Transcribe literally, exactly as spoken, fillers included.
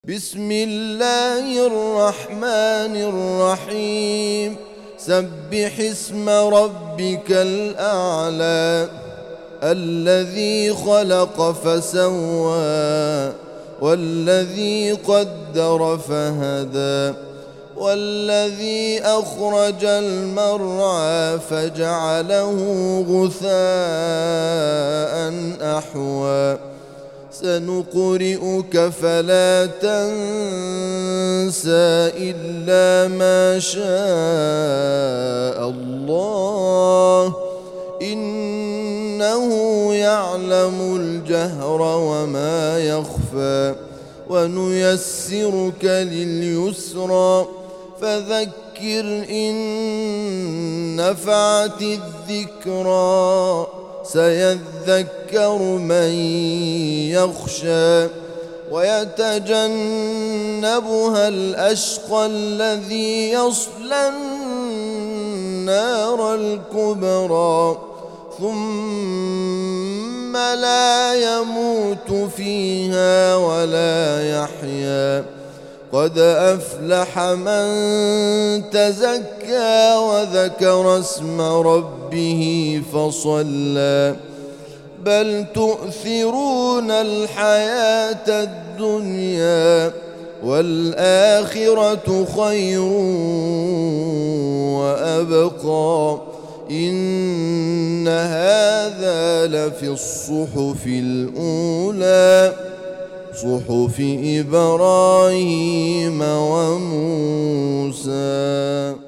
بسم الله الرحمن الرحيم سبح اسم ربك الأعلى الذي خلق فسوى والذي قدر فهدى والذي أخرج المرعى فجعله غثاء أحوى سنقرئك فلا تنسى إلا ما شاء الله إنه يعلم الجهر وما يخفى ونيسرك لليسرى فذكر إن نفعت الذكرى سيذكر من يخشى ويتجنبها الأشقى الذي يصلى النار الكبرى ثم لا يموت فيها ولا يحيا قد أفلح من تزكى وذكر اسم ربه فصلى بل تؤثرون الحياة الدنيا والآخرة خير وأبقى إن هذا لفي الصحف الأولى صحف إبراهيم وموسى.